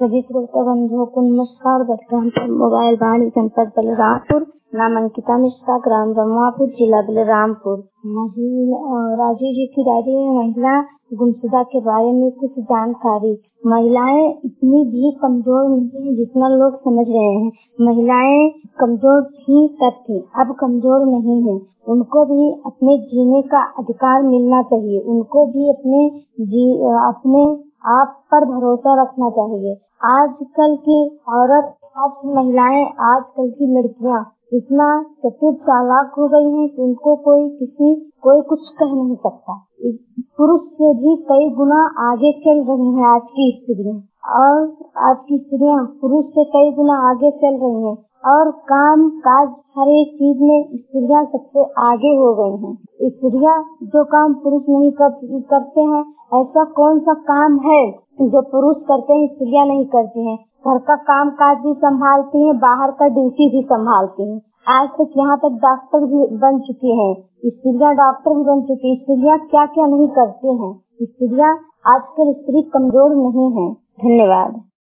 सभी श्रोता बंधुओं को नमस्कार। बलरामपुर मोबाइल वाणी जनपद बलरामपुर। नाम अंकिता मिश्रा, ग्राम ब्रह्मापुर, जिला बलरामपुर। राजीव जी की डायरी में महिला गुमशुदा के बारे में कुछ जानकारी। महिलाएं इतनी भी कमजोर नहीं है जितना लोग समझ रहे हैं। महिलाएं कमजोर थी तब थी, अब कमजोर नहीं है। उनको भी अपने जीने का अधिकार मिलना चाहिए। उनको भी अपने आप पर भरोसा रखना चाहिए। आजकल की औरत, आज महिलाएं, आजकल की लड़कियां इतना चतुर चालाक हो गई हैं कि उनको कोई कुछ कह नहीं सकता। पुरुष से भी कई गुना आगे चल रही हैं आज की स्त्रियां, और आज की स्त्रियां पुरुष से कई गुना आगे चल रही हैं, और काम काज हर एक चीज में स्त्रियां सबसे आगे हो गई हैं। स्त्रियां जो काम पुरुष नहीं करते हैं, ऐसा कौन सा काम है जो पुरुष करते हैं स्त्रियां नहीं करती हैं। घर का काम काज भी संभालती हैं, बाहर का ड्यूटी भी संभालती हैं। आज तक यहाँ तक डॉक्टर भी बन चुकी हैं, स्त्रियां डॉक्टर भी बन चुकी हैं। स्त्रियां क्या क्या नहीं करती हैं। स्त्रियां, आजकल स्त्री कमजोर नहीं है। धन्यवाद।